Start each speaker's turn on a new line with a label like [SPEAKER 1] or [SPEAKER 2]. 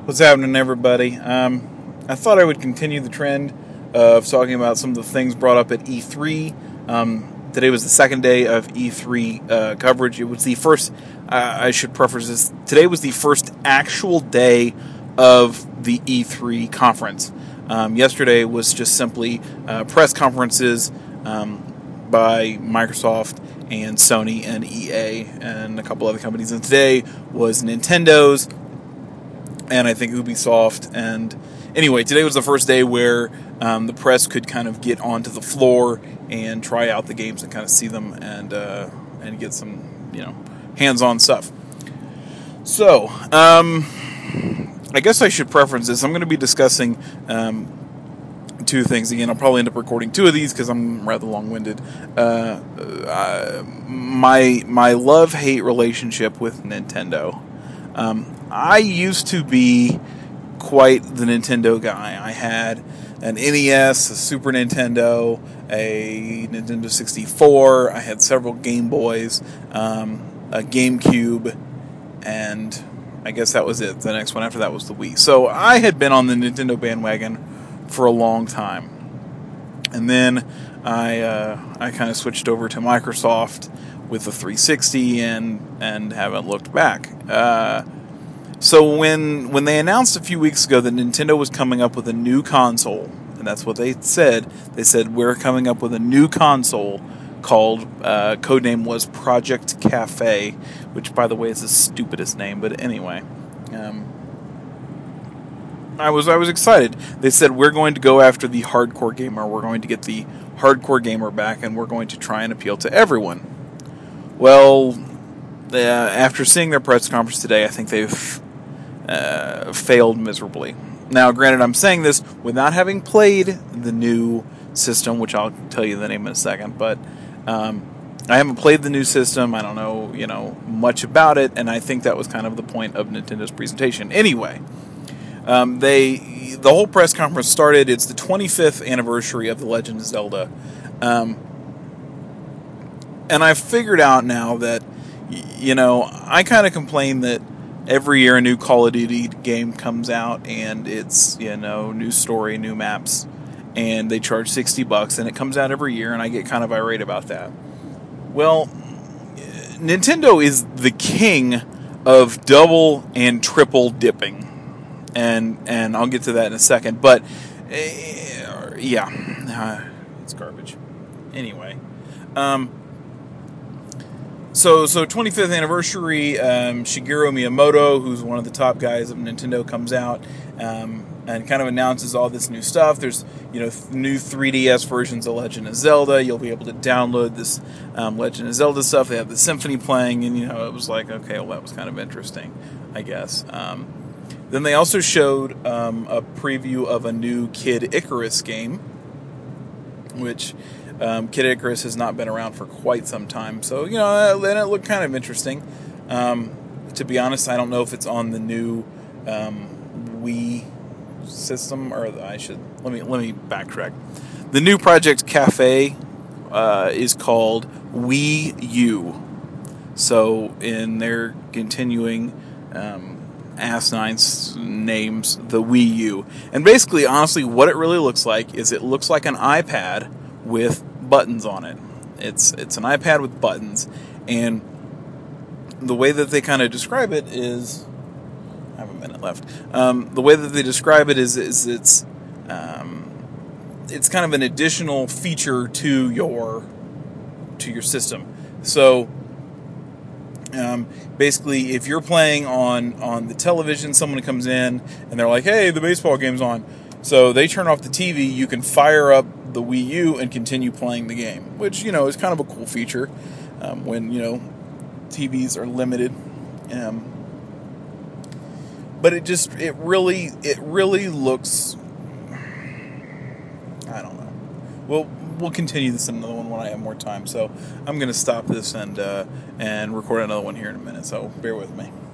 [SPEAKER 1] What's happening, everybody? I thought I would continue the trend of talking about some of the things brought up at E3. Today was the second day of E3 coverage. It was the first, I should preface this, today was the first actual day of the E3 conference. Yesterday was just simply press conferences by Microsoft and Sony and EA and a couple other companies. And today was Nintendo's and I think Ubisoft. And anyway, today was the first day where the press could kind of get onto the floor and try out the games and kind of see them and get some, hands-on stuff. So, I guess I should preference this. I'm going to be discussing two things. Again, I'll probably end up recording two of these because I'm rather long-winded. My love-hate relationship with Nintendo. I used to be quite the Nintendo guy. I had an NES, a Super Nintendo, a Nintendo 64. I had several Game Boys, a GameCube, and I guess that was it. The next one after that was the Wii. So I had been on the Nintendo bandwagon for a long time. And then I kind of switched over to Microsoft with the 360 and haven't looked back. So when they announced a few weeks ago that Nintendo was coming up with a new console, and that's what they said we're coming up with a new console called, codename was Project Cafe, which by the way is the stupidest name, but anyway. I was excited. They said we're going to go after the hardcore gamer, we're going to get the hardcore gamer back, and we're going to try and appeal to everyone. Well, after seeing their press conference today, I think they've failed miserably. Now, granted, I'm saying this without having played the new system, which I'll tell you the name in a second, but I haven't played the new system. I don't know, much about it, and I think that was kind of the point of Nintendo's presentation. Anyway, the whole press conference started. It's the 25th anniversary of The Legend of Zelda, and I've figured out now that I kind of complain that every year a new Call of Duty game comes out and it's, new story, new maps, and they charge $60 and it comes out every year and I get kind of irate about that. Well, Nintendo is the king of double and triple dipping. And I'll get to that in a second, but it's garbage. Anyway, So 25th anniversary, Shigeru Miyamoto, who's one of the top guys of Nintendo, comes out and kind of announces all this new stuff. There's, new 3DS versions of Legend of Zelda. You'll be able to download this Legend of Zelda stuff. They have the Symphony playing, and, it was like, okay, well, that was kind of interesting, I guess. Then they also showed a preview of a new Kid Icarus game, which... Kid Icarus has not been around for quite some time, so then it looked kind of interesting. To be honest, I don't know if it's on the new Wii system, or I should let me backtrack. The new Project Cafe is called Wii U. So in their continuing asinine names, the Wii U, and basically, honestly, what it really looks like is it looks like an iPad with buttons on it. It's an iPad with buttons, and the way that they kind of describe it is, I have a minute left. The way that they describe it is it's kind of an additional feature to your system. So basically, if you're playing on the television, someone comes in and they're like, "Hey, the baseball game's on." So they turn off the TV, you can fire up the Wii U and continue playing the game, which, is kind of a cool feature when, TVs are limited. But it really looks, I don't know. We'll continue this in another one when I have more time. So I'm going to stop this and record another one here in a minute, so bear with me.